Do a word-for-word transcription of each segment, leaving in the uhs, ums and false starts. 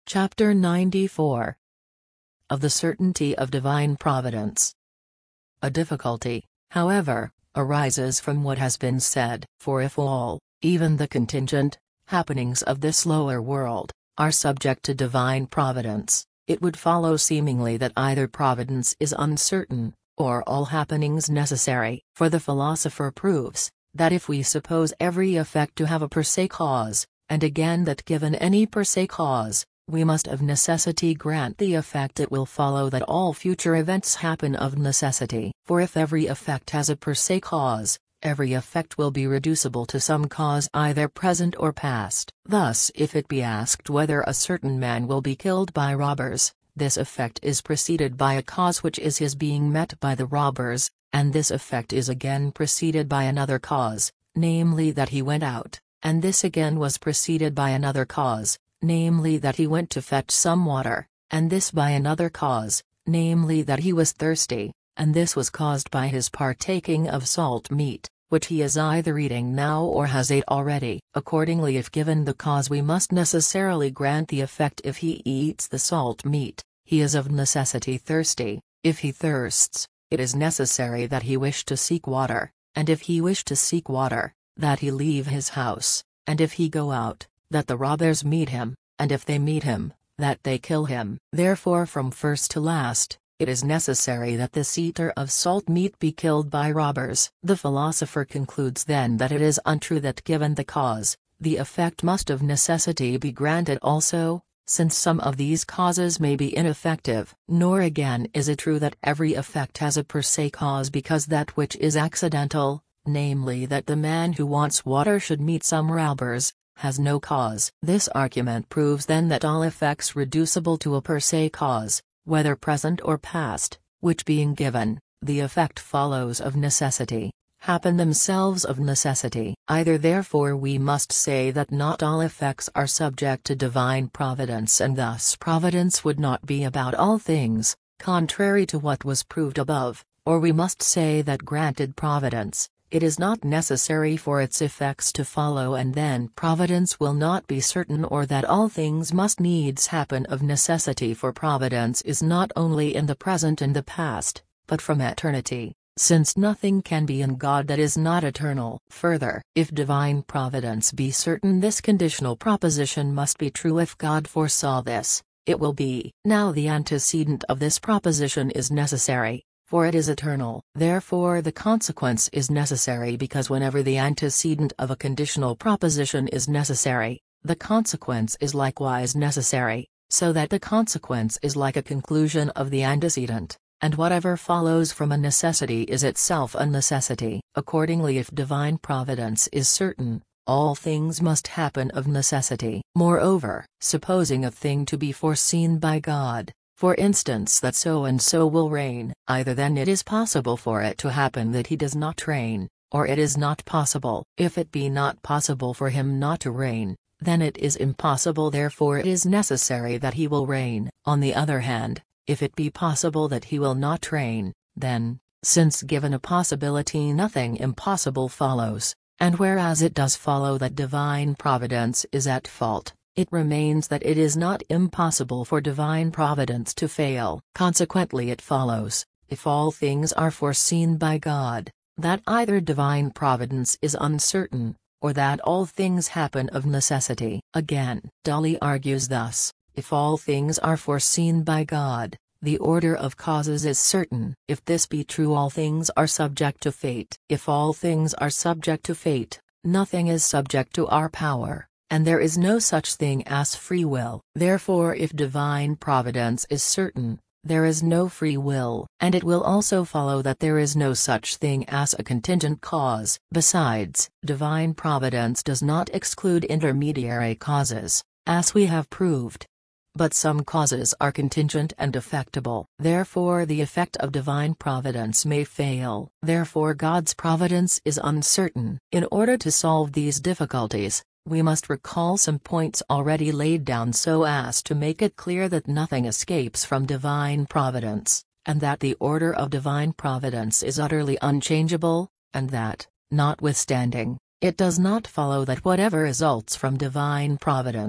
Chapter ninety-four. Of the certainty of divine providence. A difficulty, however, arises from what has been said. For if all, even the contingent, happenings of this lower world, are subject to divine providence, it would follow seemingly that either providence is uncertain, or all happenings necessary. For the philosopher proves, that if we suppose every effect to have a per se cause, and again that given any per se cause, we must of necessity grant the effect, it will follow that all future events happen of necessity. For if every effect has a per se cause, every effect will be reducible to some cause either present or past. Thus if it be asked whether a certain man will be killed by robbers, this effect is preceded by a cause which is his being met by the robbers, and this effect is again preceded by another cause, namely that he went out, and this again was preceded by another cause, namely that he went to fetch some water, and this by another cause, namely that he was thirsty, and this was caused by his partaking of salt meat, which he is either eating now or has ate already. Accordingly, if given the cause, we must necessarily grant the effect. If he eats the salt meat, he is of necessity thirsty; if he thirsts, it is necessary that he wish to seek water, and if he wish to seek water, that he leave his house, and if he go out, that the robbers meet him, and if they meet him, that they kill him. Therefore from first to last, it is necessary that this eater of salt meat be killed by robbers. The philosopher concludes then that it is untrue that given the cause, the effect must of necessity be granted also, since some of these causes may be ineffective. Nor again is it true that every effect has a per se cause, because that which is accidental, namely that the man who wants water should meet some robbers, has no cause. This argument proves then that all effects reducible to a per se cause, whether present or past, which being given, the effect follows of necessity, happen themselves of necessity. Either therefore we must say that not all effects are subject to divine providence, and thus providence would not be about all things, contrary to what was proved above, or we must say that granted providence, it is not necessary for its effects to follow, and then providence will not be certain, or that all things must needs happen of necessity. For providence is not only in the present and the past, but from eternity, since nothing can be in God that is not eternal. Further, if divine providence be certain, this conditional proposition must be true. If God foresaw this, it will be. Now the antecedent of this proposition is necessary, for it is eternal. Therefore the consequence is necessary, because whenever the antecedent of a conditional proposition is necessary, the consequence is likewise necessary, so that the consequence is like a conclusion of the antecedent, and whatever follows from a necessity is itself a necessity. Accordingly, if divine providence is certain, all things must happen of necessity. Moreover, supposing a thing to be foreseen by God, for instance that so and so will rain, either then it is possible for it to happen that he does not rain, or it is not possible. If it be not possible for him not to rain, then it is impossible, therefore it is necessary that he will rain. On the other hand, if it be possible that he will not rain, then, since given a possibility nothing impossible follows, and whereas it does follow that divine providence is at fault, it remains that it is not impossible for divine providence to fail. Consequently it follows, if all things are foreseen by God, that either divine providence is uncertain, or that all things happen of necessity. Again, Dolly argues thus: if all things are foreseen by God, the order of causes is certain. If this be true, all things are subject to fate. If all things are subject to fate, nothing is subject to our power, and there is no such thing as free will. Therefore if divine providence is certain, there is no free will, and it will also follow that there is no such thing as a contingent cause. Besides, divine providence does not exclude intermediary causes, as we have proved. But some causes are contingent and effectable. Therefore the effect of divine providence may fail. Therefore God's providence is uncertain. In order to solve these difficulties, we must recall some points already laid down so as to make it clear that nothing escapes from divine providence, and that the order of divine providence is utterly unchangeable, and that, notwithstanding, it does not follow that whatever results from divine providence,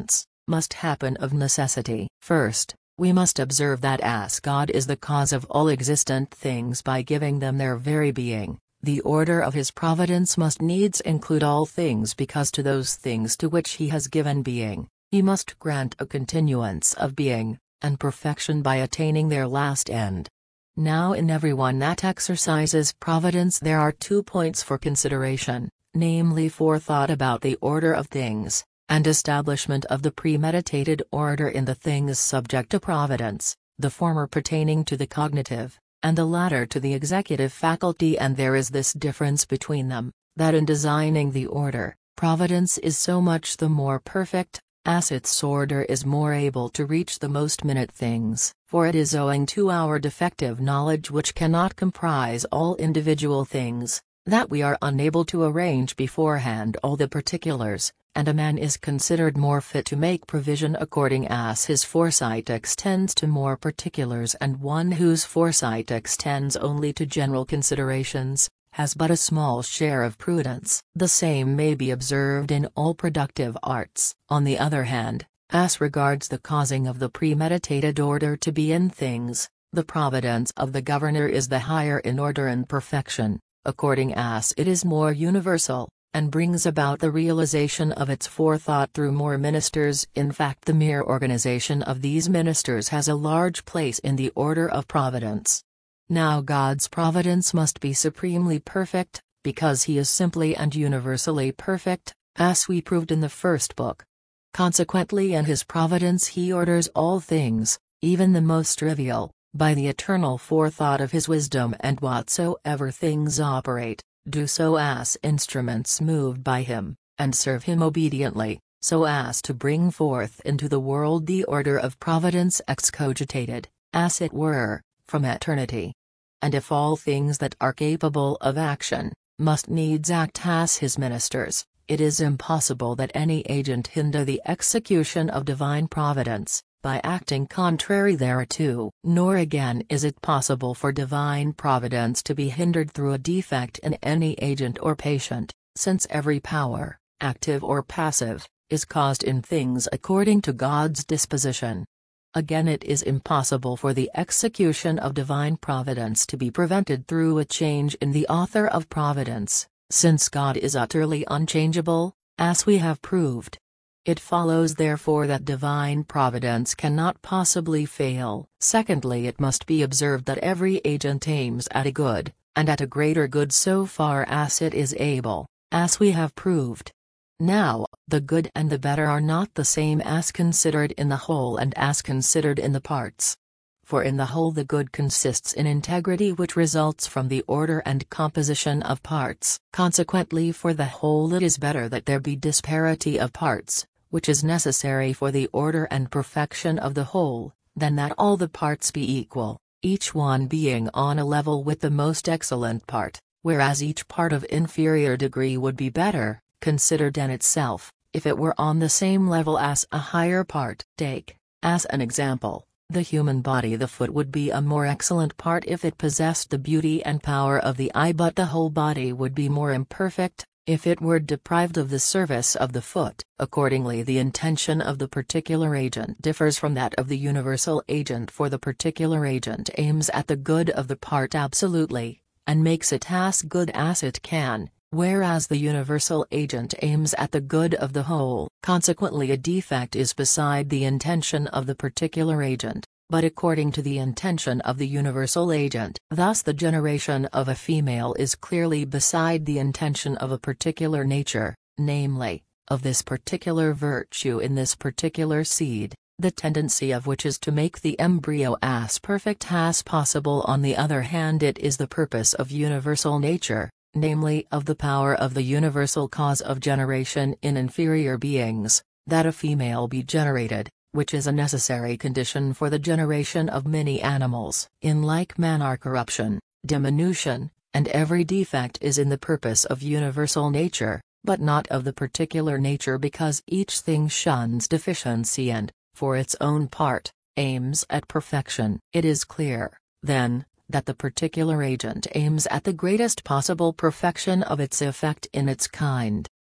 must happen of necessity. First, we must observe that as God is the cause of all existent things by giving them their very being, the order of his providence must needs include all things, because to those things to which he has given being, he must grant a continuance of being, and perfection by attaining their last end. Now in everyone that exercises providence there are two points for consideration, namely forethought about the order of things, and establishment of the premeditated order in the things subject to providence, the former pertaining to the cognitive, and the latter to the executive faculty. And there is this difference between them, that in designing the order, providence is so much the more perfect, as its order is more able to reach the most minute things, for it is owing to our defective knowledge, which cannot comprise all individual things, that we are unable to arrange beforehand all the particulars, and a man is considered more fit to make provision according as his foresight extends to more particulars, and one whose foresight extends only to general considerations, has but a small share of prudence. The same may be observed in all productive arts. On the other hand, as regards the causing of the premeditated order to be in things, the providence of the governor is the higher in order and perfection, according as it is more universal, and brings about the realization of its forethought through more ministers. In fact, the mere organization of these ministers has a large place in the order of providence. Now God's providence must be supremely perfect, because he is simply and universally perfect, as we proved in the first book. Consequently in his providence he orders all things, even the most trivial, by the eternal forethought of his wisdom, and whatsoever things operate, do so as instruments moved by him, and serve him obediently, so as to bring forth into the world the order of providence excogitated, as it were, from eternity. And if all things that are capable of action, must needs act as his ministers, it is impossible that any agent hinder the execution of divine providence, by acting contrary thereto. Nor again is it possible for divine providence to be hindered through a defect in any agent or patient, since every power, active or passive, is caused in things according to God's disposition. Again, it is impossible for the execution of divine providence to be prevented through a change in the author of providence, since God is utterly unchangeable, as we have proved. It follows therefore that divine providence cannot possibly fail. Secondly, it must be observed that every agent aims at a good, and at a greater good so far as it is able, as we have proved. Now, the good and the better are not the same as considered in the whole and as considered in the parts. For in the whole the good consists in integrity, which results from the order and composition of parts. Consequently for the whole it is better that there be disparity of parts, which is necessary for the order and perfection of the whole, than that all the parts be equal, each one being on a level with the most excellent part, whereas each part of inferior degree would be better, considered in itself, if it were on the same level as a higher part. Take, as an example, the human body. The foot would be a more excellent part if it possessed the beauty and power of the eye, but the whole body would be more imperfect, if it were deprived of the service of the foot. Accordingly the intention of the particular agent differs from that of the universal agent, for the particular agent aims at the good of the part absolutely, and makes it as good as it can, whereas the universal agent aims at the good of the whole. Consequently a defect is beside the intention of the particular agent, but according to the intention of the universal agent. Thus the generation of a female is clearly beside the intention of a particular nature, namely, of this particular virtue in this particular seed, the tendency of which is to make the embryo as perfect as possible. On the other hand, it is the purpose of universal nature, namely of the power of the universal cause of generation in inferior beings, that a female be generated, which is a necessary condition for the generation of many animals. In like manner corruption, diminution, and every defect is in the purpose of universal nature, but not of the particular nature, because each thing shuns deficiency and, for its own part, aims at perfection. It is clear, then, that the particular agent aims at the greatest possible perfection of its effect in its kind,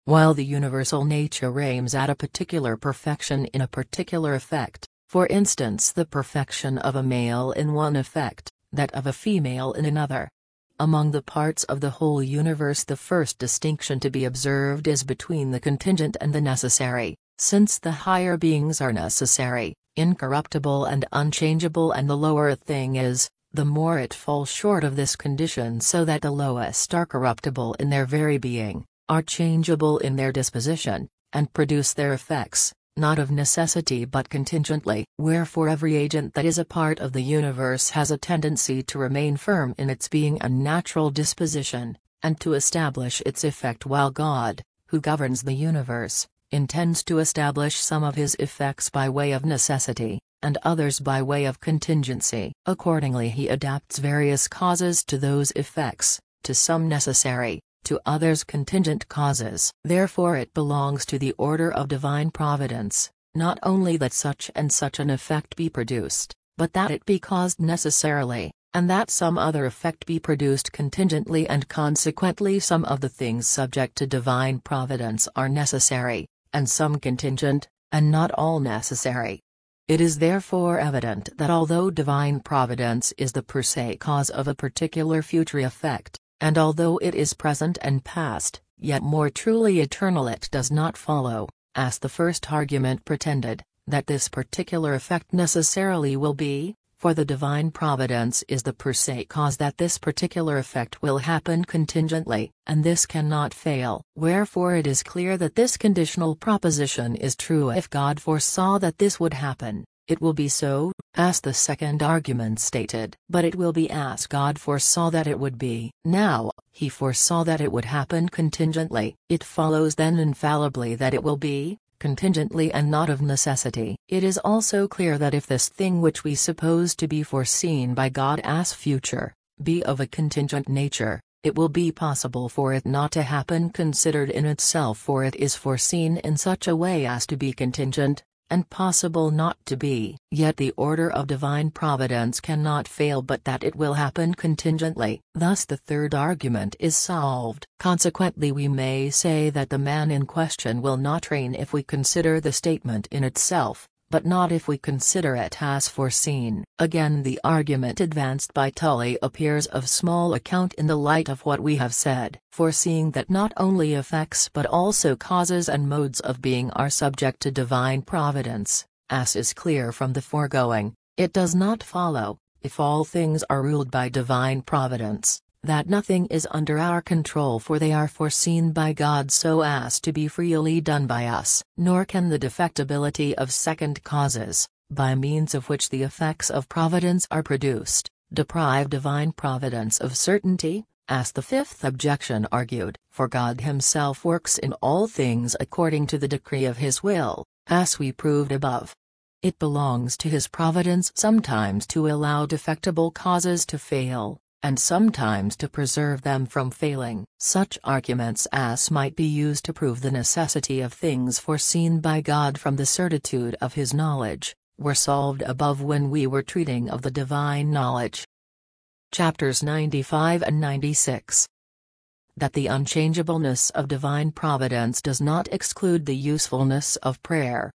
while the universal nature aims at a particular perfection in a particular effect, for instance the perfection of a male in one effect, that of a female in another. Among the parts of the whole universe the first distinction to be observed is between the contingent and the necessary, since the higher beings are necessary, incorruptible and unchangeable, and the lower a thing is, the more it falls short of this condition, so that the lowest are corruptible in their very being, are changeable in their disposition, and produce their effects, not of necessity but contingently. Wherefore every agent that is a part of the universe has a tendency to remain firm in its being and natural disposition, and to establish its effect, while God, who governs the universe, intends to establish some of his effects by way of necessity, and others by way of contingency. Accordingly he adapts various causes to those effects, to some necessary, to others contingent causes. Therefore it belongs to the order of divine providence, not only that such and such an effect be produced, but that it be caused necessarily, and that some other effect be produced contingently, and consequently some of the things subject to divine providence are necessary, and some contingent, and not all necessary. It is therefore evident that although divine providence is the per se cause of a particular future effect, and although it is present and past, yet more truly eternal, it does not follow, as the first argument pretended, that this particular effect necessarily will be, for the divine providence is the per se cause, that this particular effect will happen contingently, and this cannot fail. Wherefore it is clear that this conditional proposition is true. If God foresaw that this would happen, it will be so, as the second argument stated. But it will be as God foresaw that it would be. Now, he foresaw that it would happen contingently. It follows then infallibly that it will be, contingently and not of necessity. It is also clear that if this thing which we suppose to be foreseen by God as future, be of a contingent nature, it will be possible for it not to happen considered in itself, for it is foreseen in such a way as to be contingent, and possible not to be. Yet the order of divine providence cannot fail but that it will happen contingently. Thus the third argument is solved. Consequently we may say that the man in question will not reign if we consider the statement in itself, but not if we consider it as foreseen. Again the argument advanced by Tully appears of small account in the light of what we have said. Foreseeing that not only effects but also causes and modes of being are subject to divine providence, as is clear from the foregoing, it does not follow, if all things are ruled by divine providence, that nothing is under our control, for they are foreseen by God so as to be freely done by us. Nor can the defectibility of second causes, by means of which the effects of providence are produced, deprive divine providence of certainty, as the fifth objection argued. For God himself works in all things according to the decree of his will, as we proved above. It belongs to his providence sometimes to allow defectible causes to fail, and sometimes to preserve them from failing. Such arguments as might be used to prove the necessity of things foreseen by God from the certitude of his knowledge, were solved above when we were treating of the divine knowledge. Chapters ninety-five and ninety-six. That the unchangeableness of divine providence does not exclude the usefulness of prayer.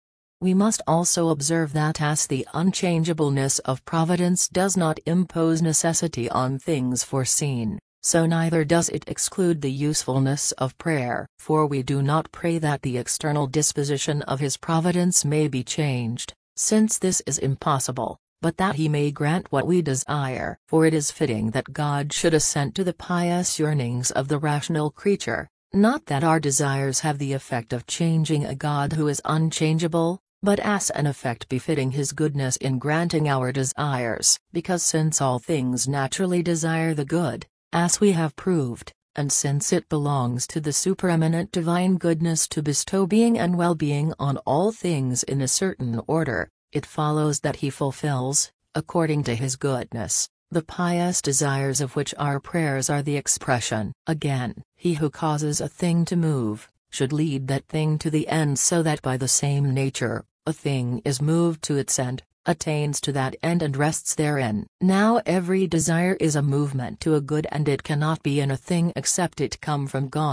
We must also observe that as the unchangeableness of providence does not impose necessity on things foreseen, so neither does it exclude the usefulness of prayer. For we do not pray that the external disposition of his providence may be changed, since this is impossible, but that he may grant what we desire. For it is fitting that God should assent to the pious yearnings of the rational creature, not that our desires have the effect of changing a God who is unchangeable, but as an effect befitting his goodness in granting our desires. Because since all things naturally desire the good, as we have proved, and since it belongs to the supereminent divine goodness to bestow being and well-being on all things in a certain order, it follows that he fulfills, according to his goodness, the pious desires of which our prayers are the expression. Again, he who causes a thing to move, should lead that thing to the end, so that by the same nature, a thing is moved to its end, attains to that end and rests therein. Now every desire is a movement to a good, and it cannot be in a thing except it come from God,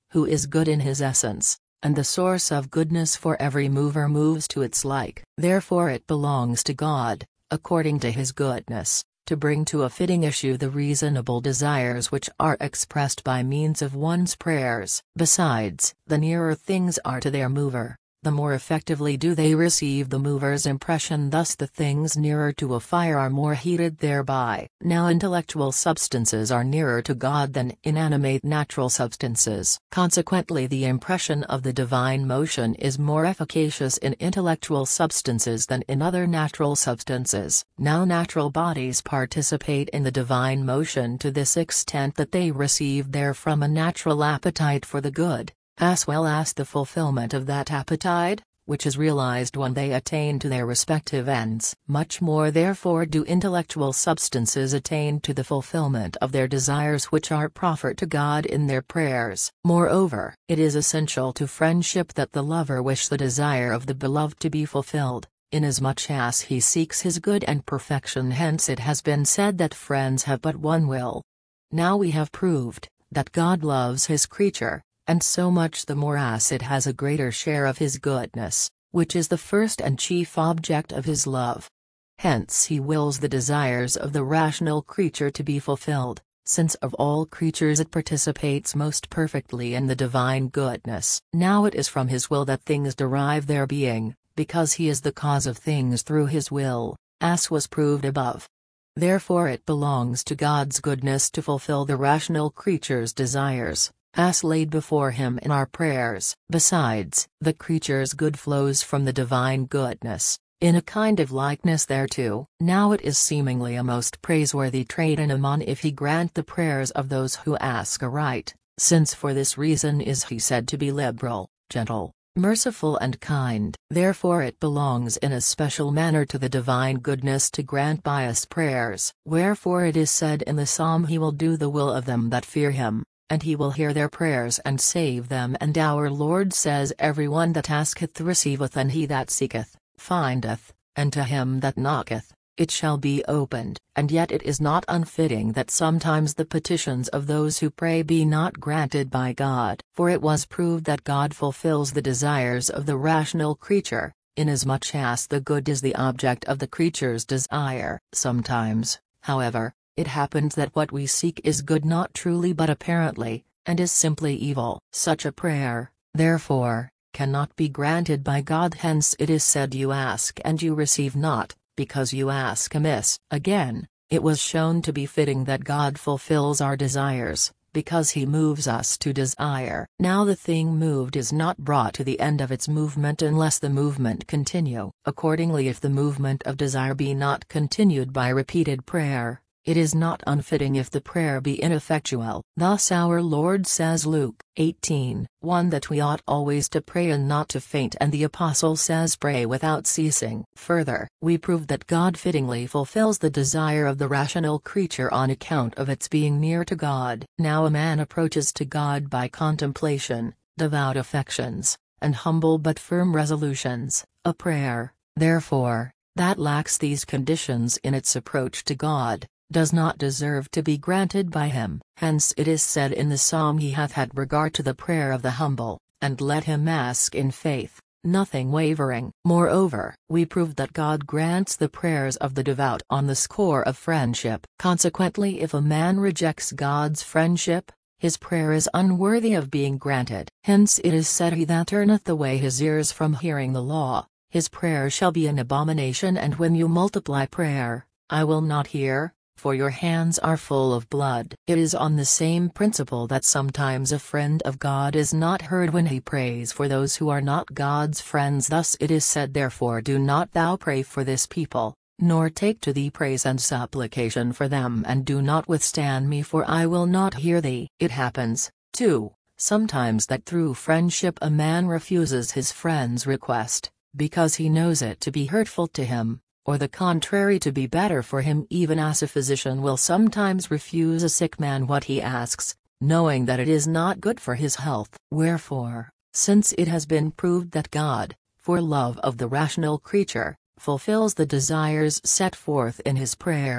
who is good in his essence, and the source of goodness for every mover moves to its like. Therefore it belongs to God, according to his goodness, to bring to a fitting issue the reasonable desires which are expressed by means of one's prayers. Besides, the nearer things are to their mover, the more effectively do they receive the mover's impression. Thus the things nearer to a fire are more heated thereby. Now intellectual substances are nearer to God than inanimate natural substances. Consequently the impression of the divine motion is more efficacious in intellectual substances than in other natural substances. Now natural bodies participate in the divine motion to this extent that they receive therefrom a natural appetite for the good, as well as the fulfillment of that appetite, which is realized when they attain to their respective ends. Much more therefore do intellectual substances attain to the fulfillment of their desires which are proffered to God in their prayers. Moreover, it is essential to friendship that the lover wish the desire of the beloved to be fulfilled, inasmuch as he seeks his good and perfection. Hence it has been said that friends have but one will. Now we have proved that God loves his creature, and so much the more as it has a greater share of his goodness, which is the first and chief object of his love. Hence he wills the desires of the rational creature to be fulfilled, since of all creatures it participates most perfectly in the divine goodness. Now it is from his will that things derive their being, because he is the cause of things through his will, as was proved above. Therefore it belongs to God's goodness to fulfill the rational creature's desires, as laid before him in our prayers. Besides, the creature's good flows from the divine goodness, in a kind of likeness thereto. Now it is seemingly a most praiseworthy trait in a man if he grant the prayers of those who ask aright, since for this reason is he said to be liberal, gentle, merciful and kind. Therefore it belongs in a special manner to the divine goodness to grant pious prayers. Wherefore it is said in the psalm, he will do the will of them that fear him, and he will hear their prayers and save them. And our Lord says, everyone that asketh receiveth, and he that seeketh, findeth, and to him that knocketh, it shall be opened. And yet it is not unfitting that sometimes the petitions of those who pray be not granted by God. For it was proved that God fulfills the desires of the rational creature, inasmuch as the good is the object of the creature's desire. Sometimes, however, it happens that what we seek is good not truly but apparently, and is simply evil. Such a prayer, therefore, cannot be granted by God. Hence it is said, you ask and you receive not, because you ask amiss. Again, it was shown to be fitting that God fulfills our desires, because he moves us to desire. Now the thing moved is not brought to the end of its movement unless the movement continue. Accordingly, if the movement of desire be not continued by repeated prayer, it is not unfitting if the prayer be ineffectual. Thus our Lord says, Luke eighteen one, that we ought always to pray and not to faint, and the Apostle says, pray without ceasing. Further, we prove that God fittingly fulfills the desire of the rational creature on account of its being near to God. Now a man approaches to God by contemplation, devout affections, and humble but firm resolutions. A prayer, therefore, that lacks these conditions in its approach to God, does not deserve to be granted by him. Hence it is said in the psalm, he hath had regard to the prayer of the humble, and let him ask in faith, nothing wavering. Moreover, we prove that God grants the prayers of the devout on the score of friendship. Consequently, if a man rejects God's friendship, his prayer is unworthy of being granted. Hence it is said, he that turneth away his ears from hearing the law, his prayer shall be an abomination. And when you multiply prayer, I will not hear, for your hands are full of blood. It is on the same principle that sometimes a friend of God is not heard when he prays for those who are not God's friends. Thus it is said, therefore do not thou pray for this people, nor take to thee praise and supplication for them, and do not withstand me, for I will not hear thee. It happens, too, sometimes that through friendship a man refuses his friend's request, because he knows it to be hurtful to him, or the contrary to be better for him, even as a physician will sometimes refuse a sick man what he asks, knowing that it is not good for his health. Wherefore, since it has been proved that God, for love of the rational creature, fulfills the desires set forth in his prayers,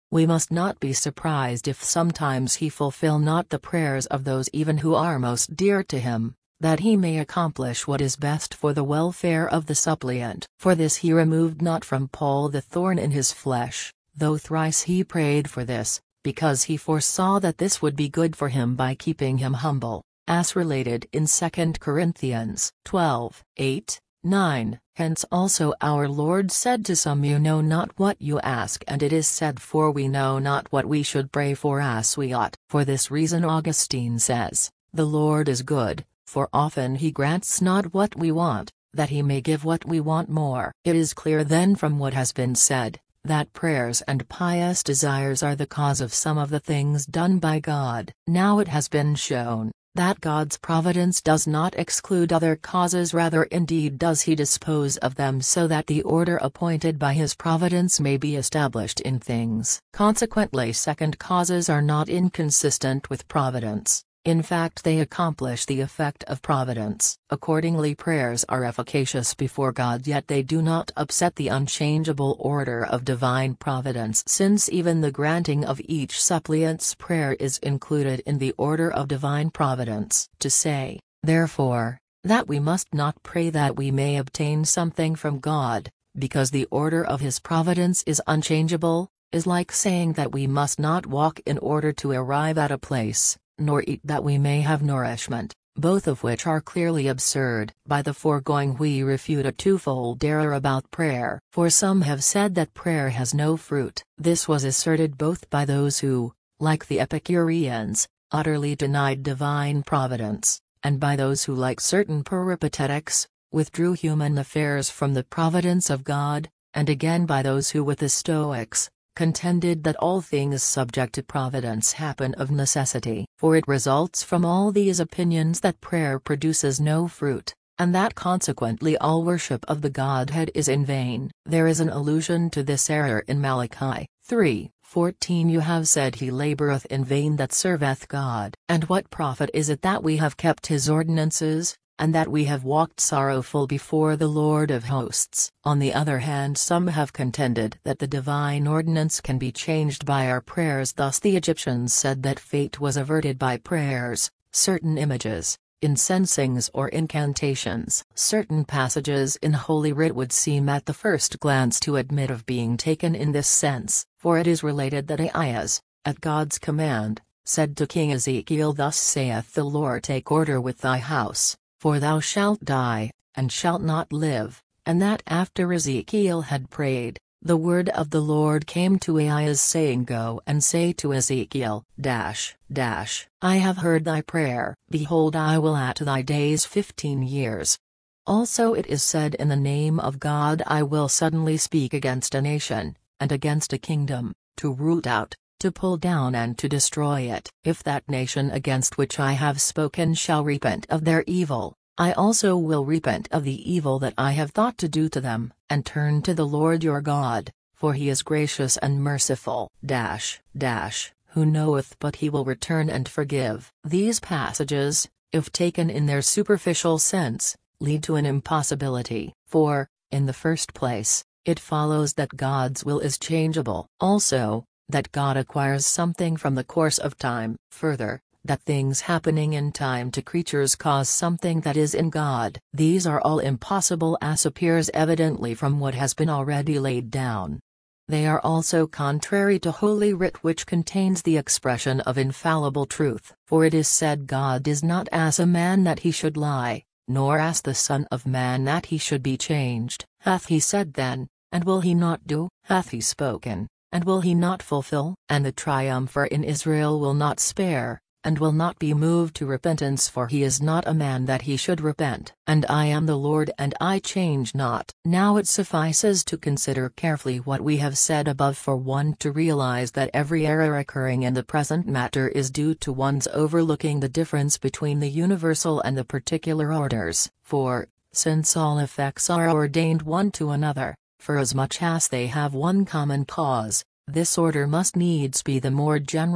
We must not be surprised if sometimes he fulfill not the prayers of those even who are most dear to him, that he may accomplish what is best for the welfare of the suppliant. For this he removed not from Paul the thorn in his flesh, though thrice he prayed for this, because he foresaw that this would be good for him by keeping him humble, as related in Second Corinthians twelve, eight, nine. Hence also our Lord said to some, You know not what you ask, and it is said, For we know not what we should pray for as we ought. For this reason Augustine says, The Lord is good, for often he grants not what we want, that he may give what we want more. It is clear then from what has been said, that prayers and pious desires are the cause of some of the things done by God. Now it has been shown that God's providence does not exclude other causes, rather indeed does he dispose of them so that the order appointed by his providence may be established in things. Consequently second causes are not inconsistent with providence. In fact they accomplish the effect of providence. Accordingly prayers are efficacious before God, yet they do not upset the unchangeable order of divine providence, since even the granting of each suppliant's prayer is included in the order of divine providence. To say, therefore, that we must not pray that we may obtain something from God, because the order of his providence is unchangeable, is like saying that we must not walk in order to arrive at a place, nor eat that we may have nourishment, both of which are clearly absurd. By the foregoing we refute a twofold error about prayer. For some have said that prayer has no fruit. This was asserted both by those who, like the Epicureans, utterly denied divine providence, and by those who, like certain Peripatetics, withdrew human affairs from the providence of God, and again by those who, with the Stoics, contended that all things subject to providence happen of necessity. For it results from all these opinions that prayer produces no fruit, and that consequently all worship of the Godhead is in vain. There is an allusion to this error in Malachi three fourteen. You have said, He laboureth in vain that serveth God. And what profit is it that we have kept his ordinances, and that we have walked sorrowful before the Lord of hosts? On the other hand, some have contended that the divine ordinance can be changed by our prayers. Thus the Egyptians said that fate was averted by prayers, certain images, incensings or incantations. Certain passages in Holy Writ would seem at the first glance to admit of being taken in this sense, for it is related that Ahaz, at God's command, said to King Ezekiel, Thus saith the Lord, Take order with thy house, for thou shalt die, and shalt not live. And that after Ezekiel had prayed, the word of the Lord came to Ahaz, saying, Go and say to Ezekiel, dash, dash, I have heard thy prayer. Behold, I will add to thy days fifteen years. Also it is said, In the name of God I will suddenly speak against a nation, and against a kingdom, to root out, to pull down and to destroy it. If that nation against which I have spoken shall repent of their evil, I also will repent of the evil that I have thought to do to them, and turn to the Lord your God, for he is gracious and merciful. Dash, dash, who knoweth but he will return and forgive. These passages, if taken in their superficial sense, lead to an impossibility, for, in the first place, it follows that God's will is changeable. Also, that God acquires something from the course of time. Further, that things happening in time to creatures cause something that is in God. These are all impossible, as appears evidently from what has been already laid down. They are also contrary to Holy Writ, which contains the expression of infallible truth. For it is said, God is not as a man that he should lie, nor as the Son of Man that he should be changed. Hath he said then, and will he not do? Hath he spoken, and will he not fulfill? And the triumpher in Israel will not spare, and will not be moved to repentance, for he is not a man that he should repent. And I am the Lord, and I change not. Now it suffices to consider carefully what we have said above for one to realize that every error occurring in the present matter is due to one's overlooking the difference between the universal and the particular orders. For, since all effects are ordained one to another, forasmuch as they have one common cause, this order must needs be the more general,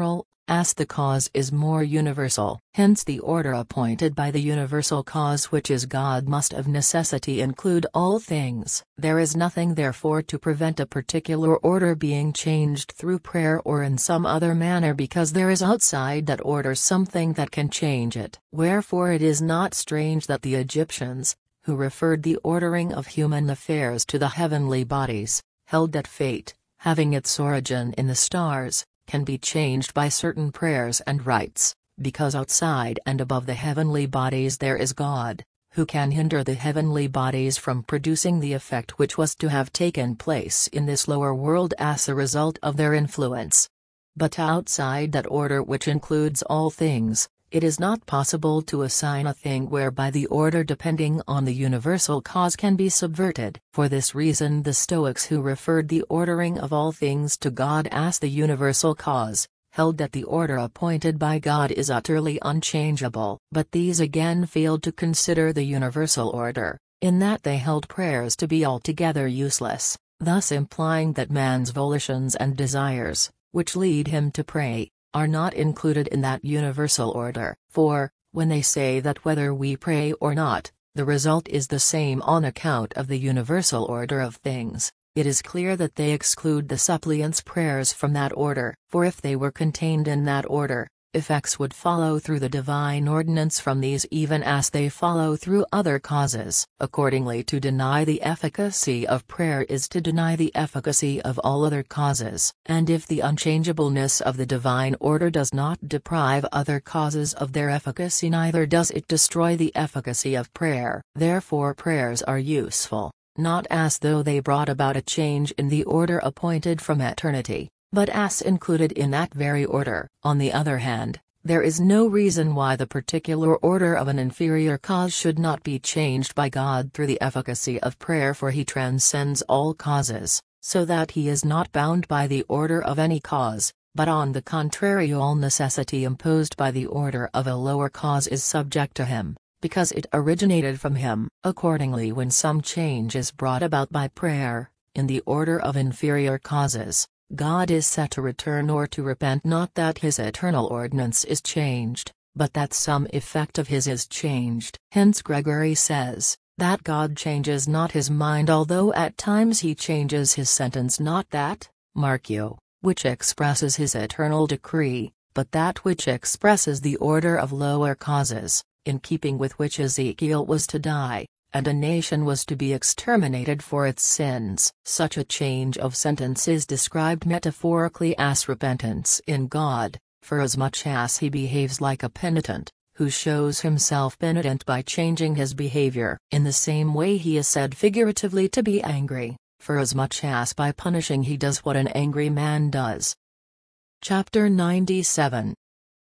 as the cause is more universal. Hence the order appointed by the universal cause, which is God, must of necessity include all things. There is nothing therefore to prevent a particular order being changed through prayer or in some other manner, because there is outside that order something that can change it. Wherefore it is not strange that the Egyptians, who referred the ordering of human affairs to the heavenly bodies, held that fate, having its origin in the stars, can be changed by certain prayers and rites, because outside and above the heavenly bodies there is God, who can hinder the heavenly bodies from producing the effect which was to have taken place in this lower world as a result of their influence. But outside that order which includes all things, it is not possible to assign a thing whereby the order depending on the universal cause can be subverted. For this reason the Stoics, who referred the ordering of all things to God as the universal cause, held that the order appointed by God is utterly unchangeable. But these again failed to consider the universal order, in that they held prayers to be altogether useless, thus implying that man's volitions and desires, which lead him to pray, are not included in that universal order. For, when they say that whether we pray or not, the result is the same on account of the universal order of things, it is clear that they exclude the suppliant's prayers from that order. For if they were contained in that order, effects would follow through the divine ordinance from these, even as they follow through other causes. Accordingly, to deny the efficacy of prayer is to deny the efficacy of all other causes. And if the unchangeableness of the divine order does not deprive other causes of their efficacy, neither does it destroy the efficacy of prayer. Therefore prayers are useful, not as though they brought about a change in the order appointed from eternity, but as included in that very order. On the other hand, there is no reason why the particular order of an inferior cause should not be changed by God through the efficacy of prayer, for he transcends all causes, so that he is not bound by the order of any cause, but on the contrary all necessity imposed by the order of a lower cause is subject to him, because it originated from him. Accordingly, when some change is brought about by prayer, in the order of inferior causes, God is set to return or to repent, not that his eternal ordinance is changed, but that some effect of his is changed. Hence Gregory says, that God changes not his mind, although at times he changes his sentence, not that, mark you, which expresses his eternal decree, but that which expresses the order of lower causes, in keeping with which Ezekiel was to die, and a nation was to be exterminated for its sins. Such a change of sentence is described metaphorically as repentance in God, forasmuch as he behaves like a penitent, who shows himself penitent by changing his behavior. In the same way he is said figuratively to be angry, forasmuch as by punishing he does what an angry man does. Chapter ninety-seven.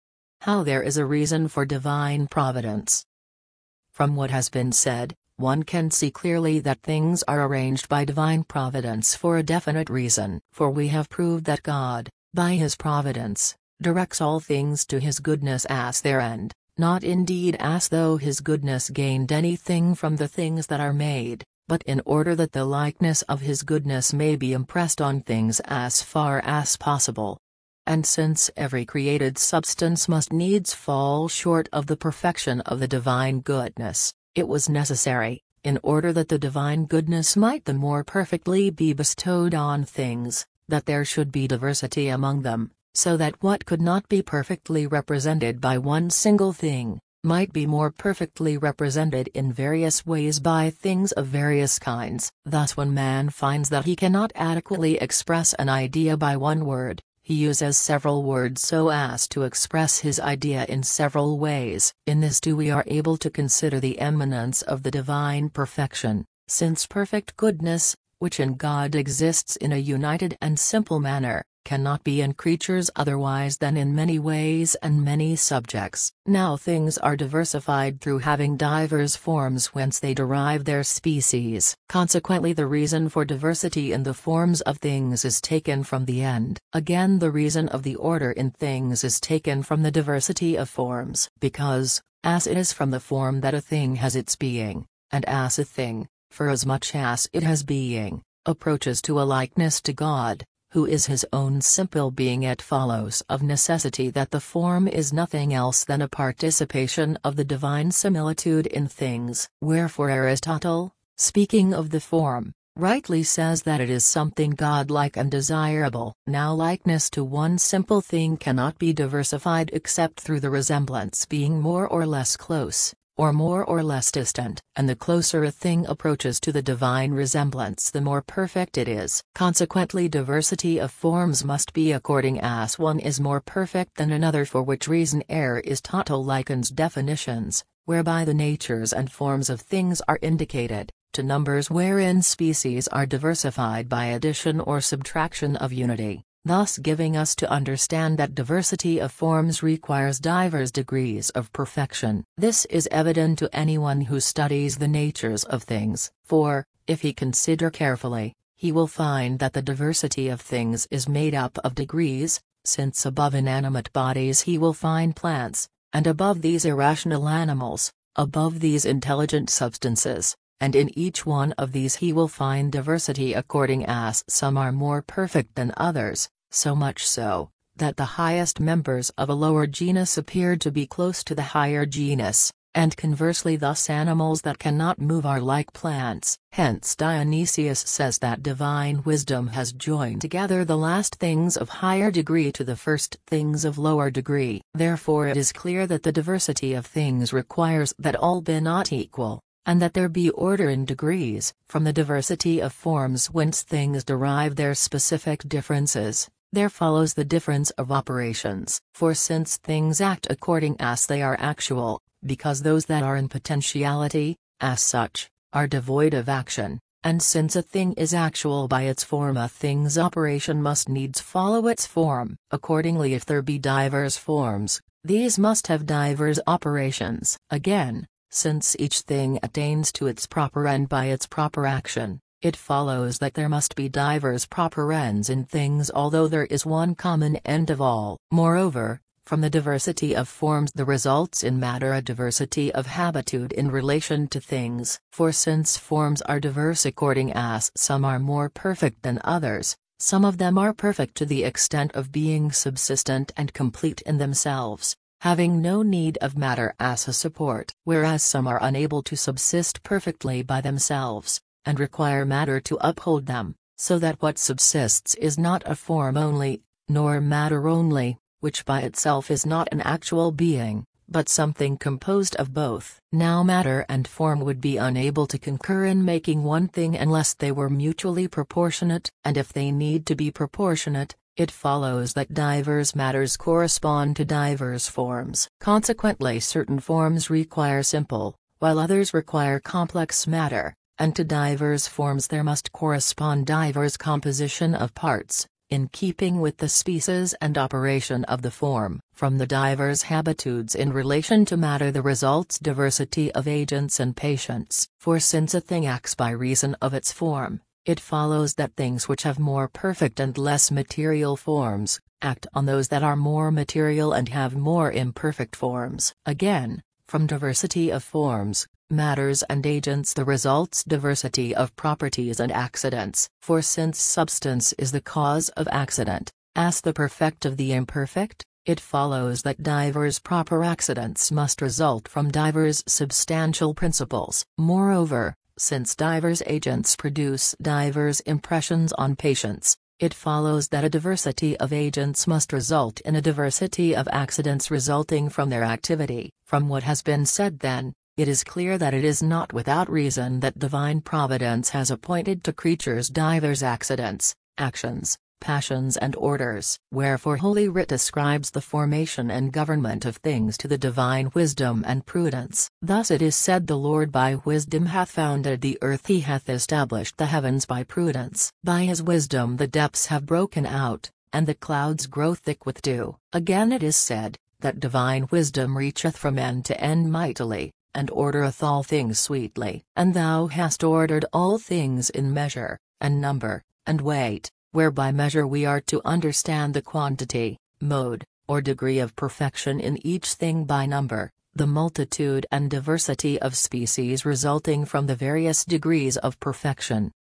How there is a reason for divine providence. From what has been said, one can see clearly that things are arranged by divine providence for a definite reason. For we have proved that God, by his providence, directs all things to his goodness as their end, not indeed as though his goodness gained anything from the things that are made, but in order that the likeness of his goodness may be impressed on things as far as possible. And since every created substance must needs fall short of the perfection of the divine goodness, it was necessary, in order that the divine goodness might the more perfectly be bestowed on things, that there should be diversity among them, so that what could not be perfectly represented by one single thing, might be more perfectly represented in various ways by things of various kinds. Thus when man finds that he cannot adequately express an idea by one word, he uses several words so as to express his idea in several ways. In this too we are able to consider the eminence of the divine perfection, since perfect goodness, which in God exists in a united and simple manner, cannot be in creatures otherwise than in many ways and many subjects. Now things are diversified through having divers forms whence they derive their species. Consequently the reason for diversity in the forms of things is taken from the end. Again the reason of the order in things is taken from the diversity of forms. Because, as it is from the form that a thing has its being, and as a thing, forasmuch as it has being, approaches to a likeness to God, who is his own simple being. It follows of necessity that the form is nothing else than a participation of the divine similitude in things. Wherefore Aristotle, speaking of the form, rightly says that it is something godlike and desirable. Now likeness to one simple thing cannot be diversified except through the resemblance being more or less close, or more or less distant, and the closer a thing approaches to the divine resemblance the more perfect it is. Consequently diversity of forms must be according as one is more perfect than another, for which reason Aristotle likens definitions, whereby the natures and forms of things are indicated, to numbers wherein species are diversified by addition or subtraction of unity, thus giving us to understand that diversity of forms requires divers degrees of perfection. This is evident to anyone who studies the natures of things, for, if he consider carefully, he will find that the diversity of things is made up of degrees, since above inanimate bodies he will find plants, and above these irrational animals, above these intelligent substances, and in each one of these he will find diversity according as some are more perfect than others, so much so, that the highest members of a lower genus appear to be close to the higher genus, and conversely thus animals that cannot move are like plants. Hence Dionysius says that divine wisdom has joined together the last things of higher degree to the first things of lower degree. Therefore it is clear that the diversity of things requires that all be not equal, and that there be order in degrees. From the diversity of forms whence things derive their specific differences, there follows the difference of operations. For since things act according as they are actual, because those that are in potentiality, as such, are devoid of action, and since a thing is actual by its form, a thing's operation must needs follow its form. Accordingly if there be divers forms, these must have divers operations. Again, since each thing attains to its proper end by its proper action, it follows that there must be divers proper ends in things although there is one common end of all. Moreover, from the diversity of forms there results in matter a diversity of habitude in relation to things. For since forms are diverse according as some are more perfect than others, some of them are perfect to the extent of being subsistent and complete in themselves, having no need of matter as a support, whereas some are unable to subsist perfectly by themselves, and require matter to uphold them, so that what subsists is not a form only, nor matter only, which by itself is not an actual being, but something composed of both. Now matter and form would be unable to concur in making one thing unless they were mutually proportionate, and if they need to be proportionate, it follows that divers matters correspond to divers forms. Consequently certain forms require simple, while others require complex matter, and to divers forms there must correspond divers composition of parts, in keeping with the species and operation of the form. From the divers habitudes in relation to matter there results diversity of agents and patients. For since a thing acts by reason of its form, it follows that things which have more perfect and less material forms, act on those that are more material and have more imperfect forms. Again, from diversity of forms, matters and agents there results diversity of properties and accidents. For since substance is the cause of accident, as the perfect of the imperfect, it follows that divers proper accidents must result from divers substantial principles. Moreover, since divers agents produce divers impressions on patients, it follows that a diversity of agents must result in a diversity of accidents resulting from their activity. From what has been said then, it is clear that it is not without reason that divine providence has appointed to creatures divers accidents, actions, passions and orders. Wherefore Holy Writ ascribes the formation and government of things to the divine wisdom and prudence. Thus it is said, the Lord by wisdom hath founded the earth, he hath established the heavens by prudence. By his wisdom the depths have broken out, and the clouds grow thick with dew. Again it is said, that divine wisdom reacheth from end to end mightily, and ordereth all things sweetly. And thou hast ordered all things in measure, and number, and weight, whereby measure we are to understand the quantity, mode, or degree of perfection in each thing by number, the multitude and diversity of species resulting from the various degrees of perfection,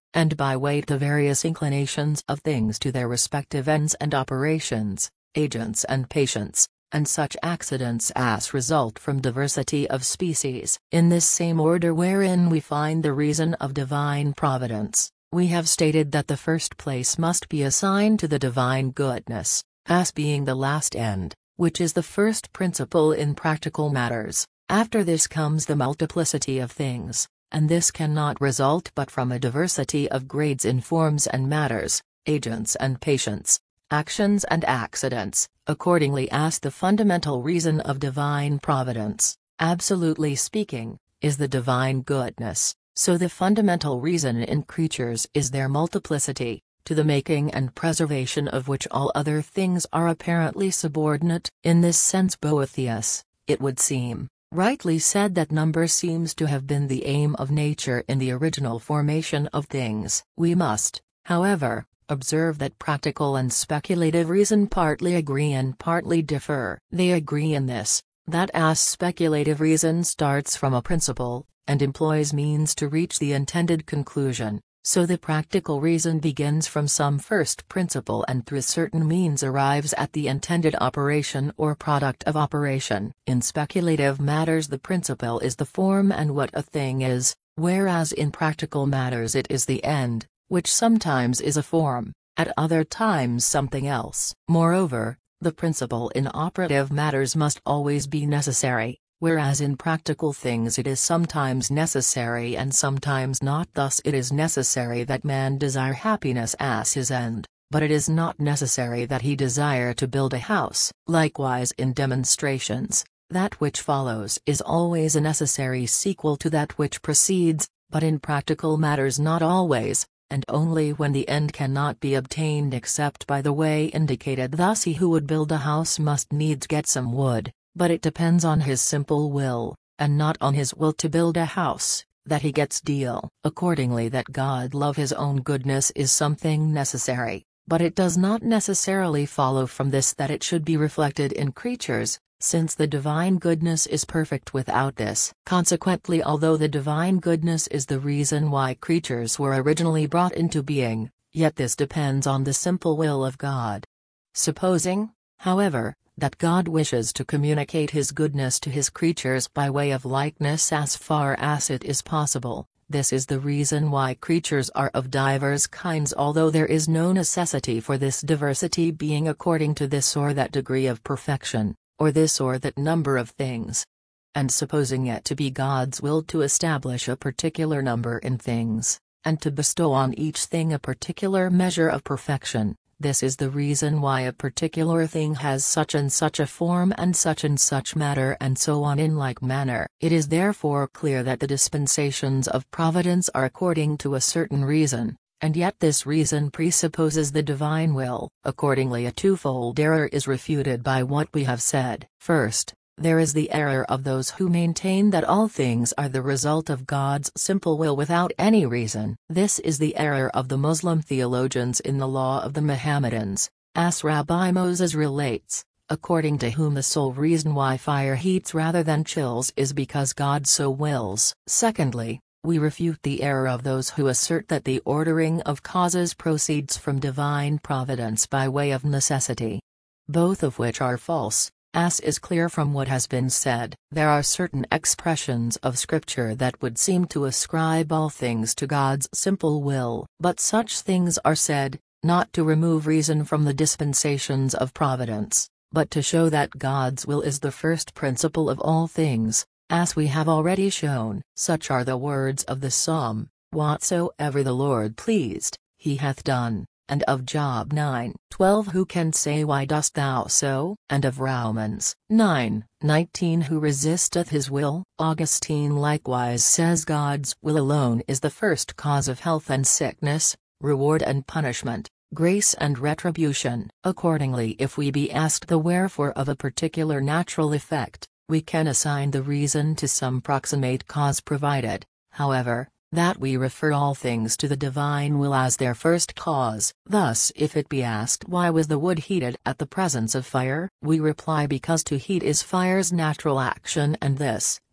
and by weight the various inclinations of things to their respective ends and operations, agents and patients, and such accidents as result from diversity of species. In this same order wherein we find the reason of divine providence, we have stated that the first place must be assigned to the divine goodness, as being the last end, which is the first principle in practical matters. After this comes the multiplicity of things, and this cannot result but from a diversity of grades in forms and matters, agents and patients, actions and accidents. Accordingly, as the fundamental reason of divine providence, absolutely speaking, is the divine goodness, so the fundamental reason in creatures is their multiplicity, to the making and preservation of which all other things are apparently subordinate. In this sense Boethius, it would seem, rightly said that number seems to have been the aim of nature in the original formation of things. We must, however, observe that practical and speculative reason partly agree and partly differ. They agree in this, that as speculative reason starts from a principle, and employs means to reach the intended conclusion, so the practical reason begins from some first principle and through certain means arrives at the intended operation or product of operation. In speculative matters the principle is the form and what a thing is, whereas in practical matters it is the end, which sometimes is a form, at other times something else. Moreover, the principle in operative matters must always be necessary, whereas in practical things it is sometimes necessary and sometimes not. Thus it is necessary that man desire happiness as his end, but it is not necessary that he desire to build a house. Likewise in demonstrations, that which follows is always a necessary sequel to that which precedes, but in practical matters not always, and only when the end cannot be obtained except by the way indicated. Thus he who would build a house must needs get some wood, but it depends on his simple will, and not on his will to build a house, that he gets deal. Accordingly that God love his own goodness is something necessary, but it does not necessarily follow from this that it should be reflected in creatures, since the divine goodness is perfect without this. Consequently, although the divine goodness is the reason why creatures were originally brought into being, yet this depends on the simple will of God. Supposing, however, that God wishes to communicate his goodness to his creatures by way of likeness as far as it is possible, this is the reason why creatures are of divers kinds, although there is no necessity for this diversity being according to this or that degree of perfection, or this or that number of things. And supposing it to be God's will to establish a particular number in things, and to bestow on each thing a particular measure of perfection, this is the reason why a particular thing has such and such a form and such and such matter and so on in like manner. It is therefore clear that the dispensations of providence are according to a certain reason, and yet this reason presupposes the divine will. Accordingly a twofold error is refuted by what we have said. First, there is the error of those who maintain that all things are the result of God's simple will without any reason. This is the error of the Muslim theologians in the law of the Mohammedans, as Rabbi Moses relates, according to whom the sole reason why fire heats rather than chills is because God so wills. Secondly, we refute the error of those who assert that the ordering of causes proceeds from divine providence by way of necessity. Both of which are false, as is clear from what has been said. There are certain expressions of Scripture that would seem to ascribe all things to God's simple will. But such things are said, not to remove reason from the dispensations of providence, but to show that God's will is the first principle of all things. As we have already shown, such are the words of the Psalm, "Whatsoever the Lord pleased, he hath done," and of Job nine twelve, "Who can say why dost thou so?" and of Romans nine nineteen, "Who resisteth his will?" Augustine likewise says God's will alone is the first cause of health and sickness, reward and punishment, grace and retribution. Accordingly, if we be asked the wherefore of a particular natural effect, we can assign the reason to some proximate cause, provided, however, that we refer all things to the divine will as their first cause. Thus if it be asked why was the wood heated at the presence of fire, we reply because to heat is fire's natural action, and this,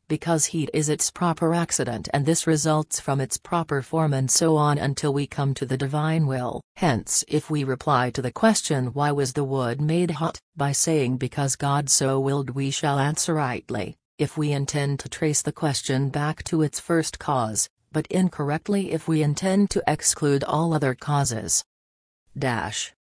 because heat is its proper accident and this results from its proper form, and so on until we come to the divine will. Hence, if we reply to the question why was the wood made hot, by saying because God so willed, we shall answer rightly, if we intend to trace the question back to its first cause, but incorrectly if we intend to exclude all other causes. Dash.